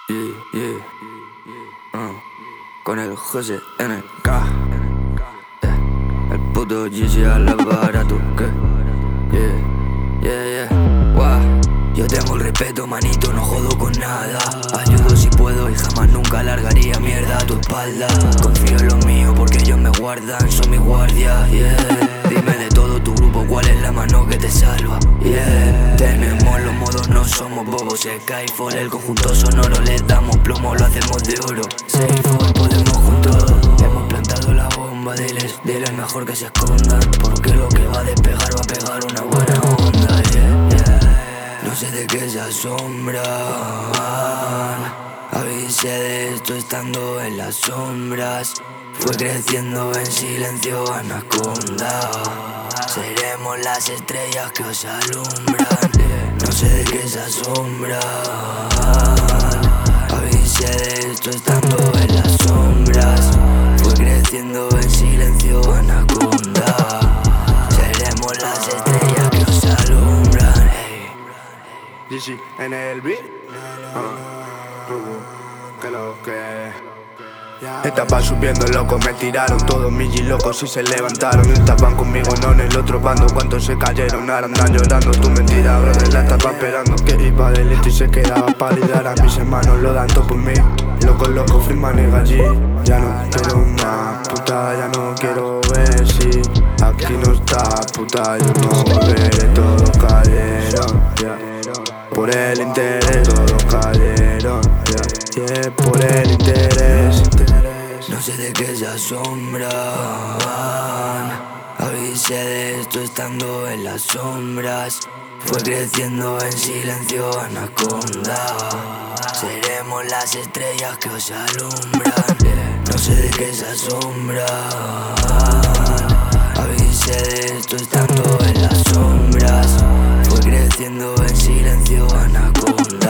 Yeah, yeah. Con el José NK. El puto Gigi al aparato. Yeah, yeah, yeah. Wow. Yo tengo el respeto, manito, no jodo con nada. Ayudo si puedo y jamás nunca largaría mierda a tu espalda. Confío en lo mío porque ellos me guardan, son mis guardias, yeah. Dime de todo tu grupo, cuál es la mano que te salva, yeah. Tenemos los modos, no somos bobos. Skyfall, el conjunto sonoro, le damos plomo, lo hacemos de oro. Skyfall, podemos juntos. Hemos plantado la bomba, diles mejor que se escondan, porque lo que va a despegar va a pegar una buena onda, yeah, yeah. No sé de qué se asombran. Avisé de esto estando en las sombras. Fue creciendo en silencio anaconda. Seremos las estrellas que os alumbran. No sé de qué se asombran. Avisé de esto estando en las sombras. Fue creciendo en silencio anaconda. Seremos las estrellas que os alumbran. Gigi en el beat. Que lo que estaba subiendo loco, me tiraron todos mis locos y se levantaron. Estaban conmigo, no en el otro bando. Cuántos se cayeron, ahora andan llorando. Tu mentira, brother, la estaba esperando. Que iba de listo y se quedaba para lidiar. A mis hermanos lo dan todo por mí. Loco, loco, Freeman y allí. Ya no quiero más, puta, ya no quiero ver si aquí no está, puta, yo no volveré. Todos cayeron, yeah. Por el interés, todos cayeron, yeah, yeah, por el interés. No sé de qué se asombran. Avisé de esto estando en las sombras. Fue creciendo en silencio anaconda. Seremos las estrellas que os alumbran. No sé de qué se asombran. Avisé de esto estando en las sombras. Fue creciendo en silencio anaconda.